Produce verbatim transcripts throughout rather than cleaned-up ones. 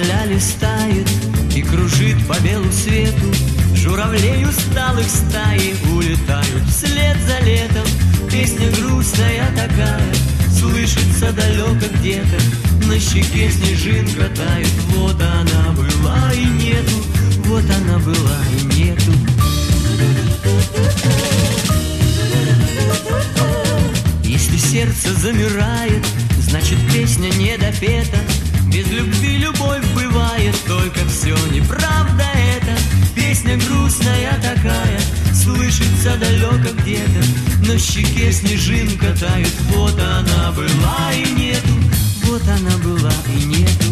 тополя листает и кружит по белу свету. Журавлей усталых стаи улетают вслед за летом. Песня грустная такая, слышится далеко где-то. На щеке снежинка тает. Вот она была и нету, вот она была и нету. Если сердце замирает, значит песня не допета. Без любви любовь бывает, только все неправда это. Песня грустная такая, слышится далеко где-то. На щеке снежинка тает. Вот она была и нету, вот она была и нету.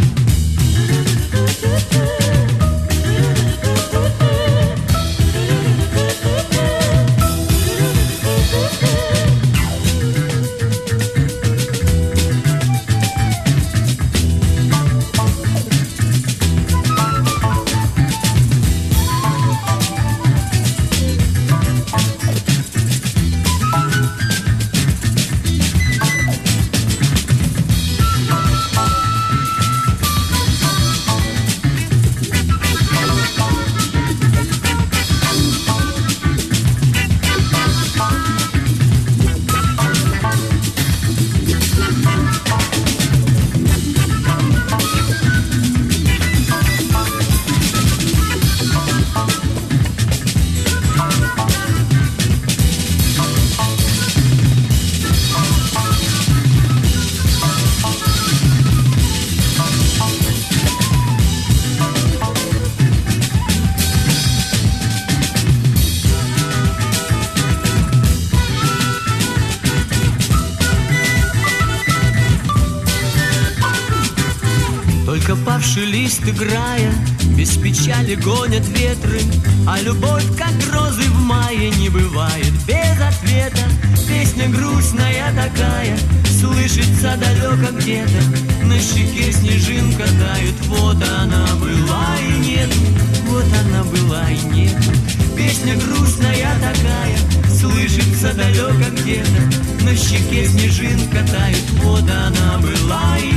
Только павший лист играя, без печали гонят ветры. А любовь, как розы в мае, не бывает без ответа. Песня грустная такая, слышится далеко где-то. На щеке снежинка тает. Вот она была и нету, вот она была и нету. Песня грустная такая, слышится далеко где-то. На щеке снежинка тает. Вот она была и